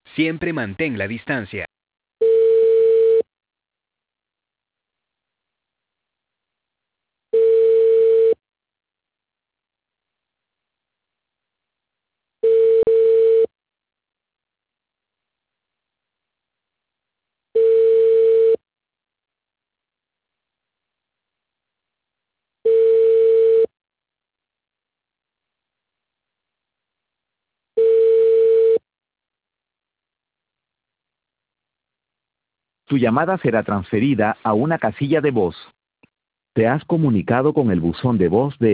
Siempre mantén la distancia. Tu llamada será transferida a una casilla de voz. Te has comunicado con el buzón de voz de